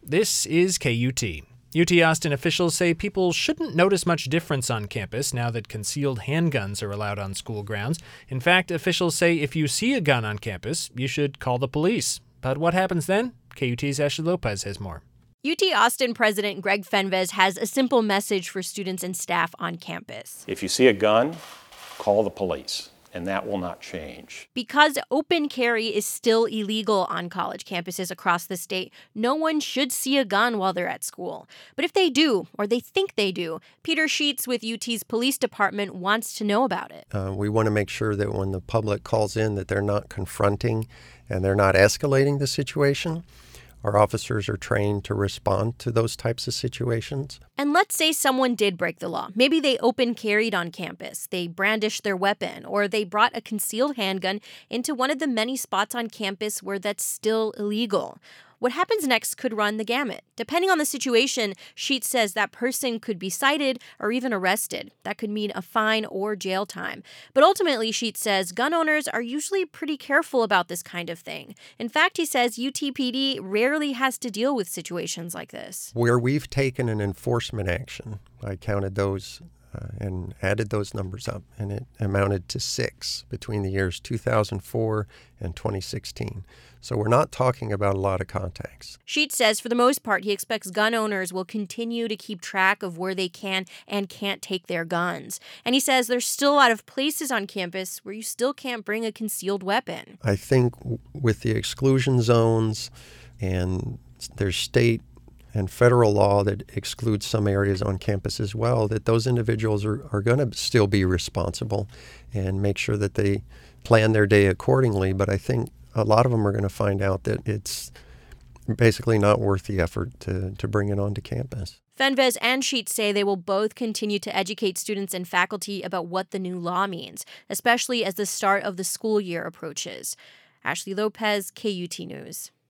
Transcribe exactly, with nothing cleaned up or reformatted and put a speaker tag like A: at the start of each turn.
A: This is K U T. U T Austin officials say people shouldn't notice much difference on campus now that concealed handguns are allowed on school grounds. In fact, officials say if you see a gun on campus, you should call the police. But what happens then? K U T's Ashley Lopez has more.
B: U T Austin President Greg Fenves has a simple message for students and staff on campus.
C: If you see a gun, call the police, and that will not change.
B: Because open carry is still illegal on college campuses across the state, no one should see a gun while they're at school. But if they do, or they think they do, Peter Sheets with U T's police department wants to know about it.
D: Uh, we want to make sure that when the public calls in that they're not confronting and they're not escalating the situation. Our officers are trained to respond to those types of situations.
B: And let's say someone did break the law. Maybe they open carried on campus, they brandished their weapon, or they brought a concealed handgun into one of the many spots on campus where that's still illegal. What happens next could run the gamut. Depending on the situation, Sheets says that person could be cited or even arrested. That could mean a fine or jail time. But ultimately, Sheets says gun owners are usually pretty careful about this kind of thing. In fact, he says U T P D rarely has to deal with situations like this.
D: Where we've taken an enforcement action, I counted those uh, and added those numbers up, and it amounted to six between the years two thousand four and twenty sixteen. So we're not talking about a lot of contacts.
B: Sheets says for the most part, he expects gun owners will continue to keep track of where they can and can't take their guns. And he says there's still a lot of places on campus where you still can't bring a concealed weapon.
D: I think with the exclusion zones, and there's state and federal law that excludes some areas on campus as well, that those individuals are, are going to still be responsible and make sure that they plan their day accordingly. But I think a lot of them are going to find out that it's basically not worth the effort to, to bring it onto campus.
B: Fenves and Sheets say they will both continue to educate students and faculty about what the new law means, especially as the start of the school year approaches. Ashley Lopez, K U T News.